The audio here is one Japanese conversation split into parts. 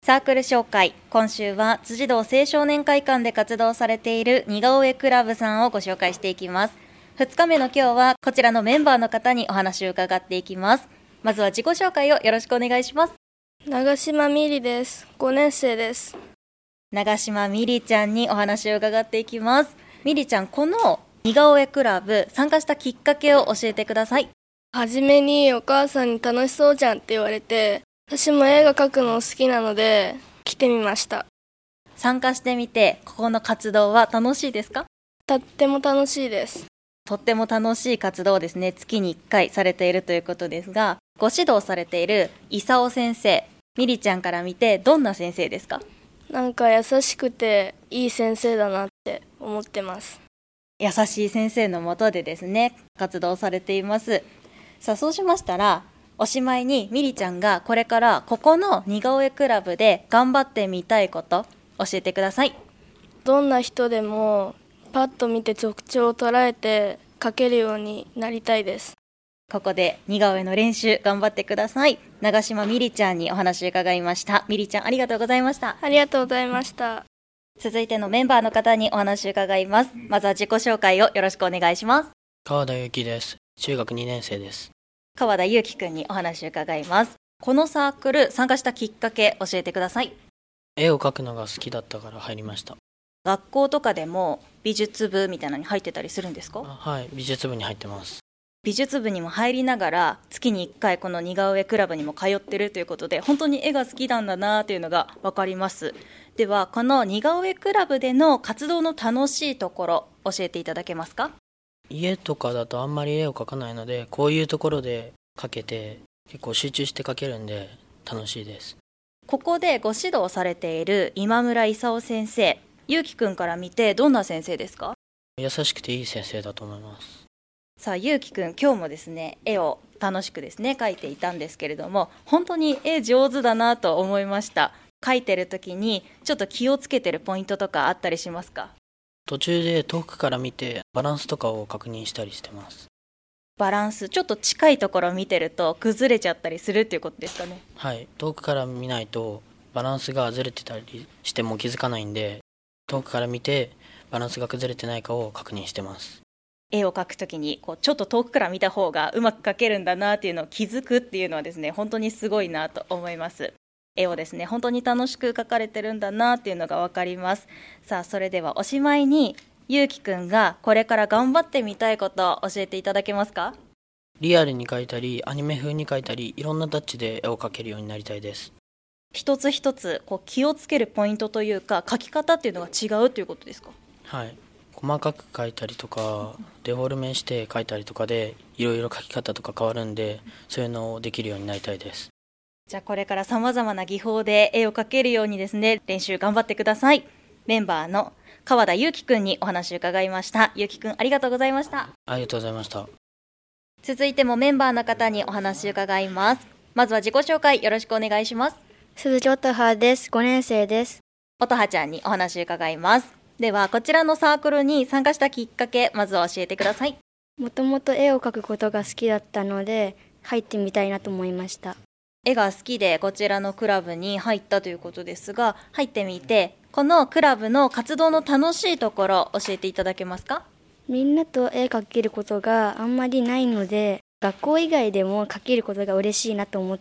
サークル紹介。今週は辻堂青少年会館で活動されている似顔絵クラブさんをご紹介していきます。2日目の今日はこちらのメンバーの方にお話を伺っていきます。まずは自己紹介をよろしくお願いします。 長島みりです。5年生です。 長島みりちゃんにお話を伺っていきます。みりちゃん、この似顔絵クラブ参加したきっかけを教えてください。 はじめにお母さんに楽しそうじゃんって言われて、私も絵が描くの好きなので来てみました。 参加してみてここの活動は楽しいですか？ とっても楽しいです。 とっても楽しい活動をですね、月に1回されているということですが、ご指導されている伊佐先生、みりちゃんから見てどんな先生ですか？ なんか優しくていい先生だなって思ってます。 優しい先生のもとでですね、活動されています。さあ、そうしましたらおしまいにみりちゃんがこれからここの似顔絵クラブで頑張ってみたいこと教えてください。 どんな人でもパッと見て特徴を捉えて描けるようになりたいです。 ここで似顔絵の練習頑張ってください。長島みりちゃんにお話を伺いました。みりちゃん、ありがとうございました。 ありがとうございました。 続いてのメンバーの方にお話を伺います。まずは自己紹介をよろしくお願いします。 川田由紀です。中学2年生です。 川田祐希くんにお話を伺います。このサークル参加したきっかけ教えてください。 絵を描くのが好きだったから入りました。 学校とかでも美術部みたいなのに入ってたりするんですか？ はい、美術部に入ってます。 美術部にも入りながら月に1回この似顔絵クラブにも通ってるということで、本当に絵が好きなんだなというのが分かります。ではこの似顔絵クラブでの活動の楽しいところ教えていただけますか？ 家とかだとあんまり絵を描かないので、こういうところで描けて結構集中して描けるんで楽しいです。 ここでご指導されている今村勲先生、ゆうきくんから見てどんな先生ですか？ 優しくていい先生だと思います。 さあ、ゆうきくん、今日もですね絵を楽しくですね描いていたんですけれども、本当に絵上手だなと思いました。描いてる時にちょっと気をつけてるポイントとかあったりしますか？ 途中で遠くから見てバランスとかを確認したりしてます。 バランス、ちょっと近いところを見てると崩れちゃったりするっていうことですかね？ はい、遠くから見ないとバランスがずれてたりしても気づかないんで、遠くから見てバランスが崩れてないかを確認してます。 絵を描くときにちょっと遠くから見た方がうまく描けるんだなっていうのを気づくっていうのはですね、本当にすごいなと思います。絵をですね、本当に楽しく描かれてるんだなっていうのが分かります。さあ、それではおしまいにゆうきくんがこれから頑張ってみたいことを教えていただけますか？ リアルに描いたりアニメ風に描いたり、いろんなタッチで絵を描けるようになりたいです。 一つ一つ気をつけるポイントというか描き方っていうのが違うということですか？ はい、細かく描いたりとかデフォルメして描いたりとかでいろいろ描き方とか変わるんで、そういうのをできるようになりたいです。 じゃあこれからさまざまな技法で絵を描けるようにですね、練習頑張ってください。メンバーの川田祐希くんにお話を伺いました。祐希くん、ありがとうございました。 ありがとうございました。 続いてもメンバーの方にお話を伺います。まずは自己紹介よろしくお願いします。 鈴木音葉です。5年生です。 音葉ちゃんにお話を伺います。ではこちらのサークルに参加したきっかけ、まずは教えてください。 もともと絵を描くことが好きだったので入ってみたいなと思いました。 絵が好きでこちらのクラブに入ったということですが、入ってみてこのクラブの活動の楽しいところ教えていただけますか？ みんなと絵描けることがあんまりないので、学校以外でも描けることが嬉しいなと思って、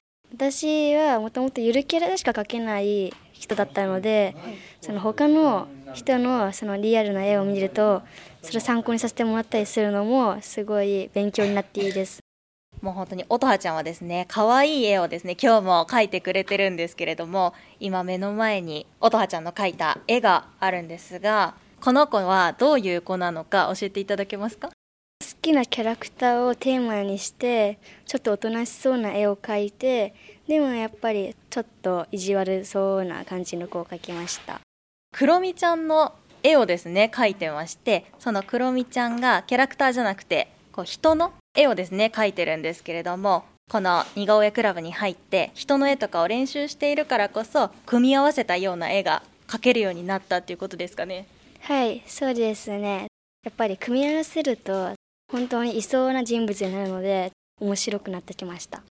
私はもともとゆるキャラでしか描けない人だったので、その他の人のそのリアルな絵を見るとそれを参考にさせてもらったりするのもすごい勉強になっていいです。 もう本当に音葉ちゃんはですね、可愛い絵をですね今日も描いてくれてるんですけれども、今目の前に音葉ちゃんの描いた絵があるんですが、この子はどういう子なのか教えていただけますか？ 好きなキャラクターをテーマにしてちょっとおとなしそうな絵を描いて、でもやっぱりちょっと意地悪そうな感じの子を描きました。 クロミちゃんの絵をですね描いてまして、そのクロミちゃんがキャラクターじゃなくて人の絵をですね描いてるんですけれども、この似顔絵クラブに入って人の絵とかを練習しているからこそ組み合わせたような絵が描けるようになったっていうことですかね？ はい、そうですね。やっぱり組み合わせると本当にいそうな人物になるので面白くなってきました。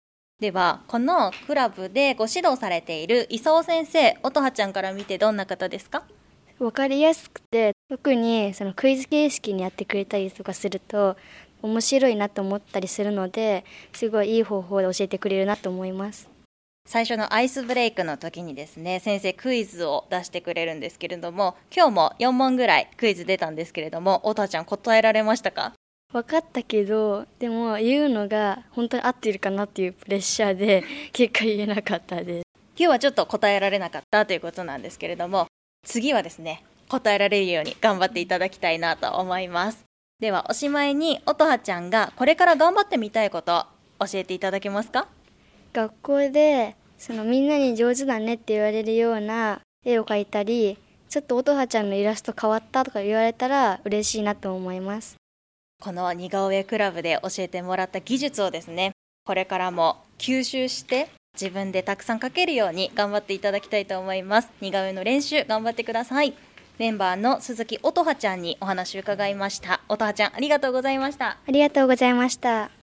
ではこのクラブでご指導されている功先生、音羽ちゃんから見てどんな方ですか？ 分かりやすくて、特にそのクイズ形式にやってくれたりとかすると面白いなと思ったりするので、すごいいい方法で教えてくれるなと思います。 最初のアイスブレイクの時にですね、先生クイズを出してくれるんですけれども、今日も4問ぐらいクイズ出たんですけれども、音羽ちゃん答えられましたか？ 分かったけど、でも言うのが本当に合ってるかなっていうプレッシャーで結果言えなかったです。 今日はちょっと答えられなかったということなんですけれども、次はですね、答えられるように頑張っていただきたいなと思います。ではおしまいに音羽ちゃんがこれから頑張ってみたいこと教えていただけますか？ 学校でみんなに上手だねって言われるような絵を描いたり、ちょっと音羽ちゃんのイラスト変わったとか言われたら嬉しいなと思います。 この似顔絵クラブで教えてもらった技術をですね、これからも吸収して自分でたくさん描けるように頑張っていただきたいと思います。似顔絵の練習頑張ってください。メンバーの鈴木音羽ちゃんにお話を伺いました。音羽ちゃん、ありがとうございました。 ありがとうございました。